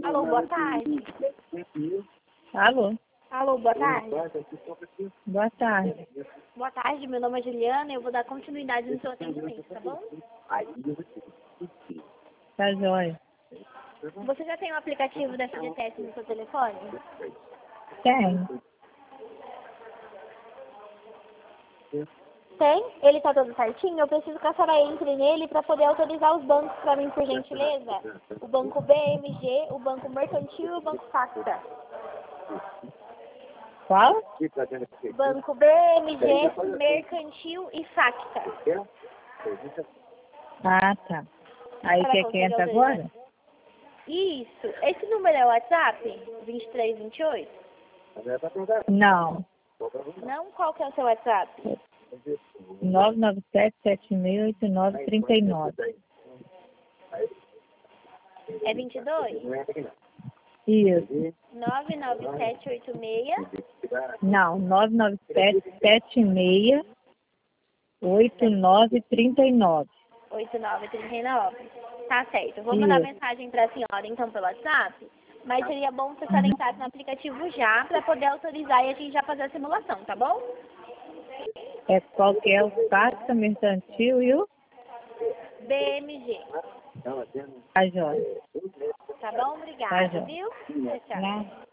Alô, boa tarde. Alô, Alô, boa tarde. boa tarde. Boa tarde, meu nome é Juliana e eu vou dar continuidade no seu atendimento, tá bom? Tá jóia? Você já tem o aplicativo da FGTS no seu telefone? Tem. Tem? Ele tá todo certinho? Eu preciso que a senhora entre nele para poder autorizar os bancos para mim, por gentileza. O Banco BMG, o Banco Mercantil e o Banco Facta. Qual? Banco BMG, Mercantil e Facta. Ah, tá. Aí Ela quer que consegue entra autorizar? agora? Isso. Esse número é o WhatsApp? 2328? Não. Não? Qual que é o seu WhatsApp? 997-7689-39. É 22? Isso. 99786 Não, 997-7689-39. 8939. Tá certo. Eu vou Isso. mandar mensagem pra senhora então pelo WhatsApp, mas seria bom se a senhora entrasse no aplicativo já para poder autorizar e a gente já fazer a simulação, tá bom? É qual que é o Facta Mercantil e o BMG. Tá jóia. Tá bom? Tá Obrigada, jóia. viu? Tchau, tchau. Né?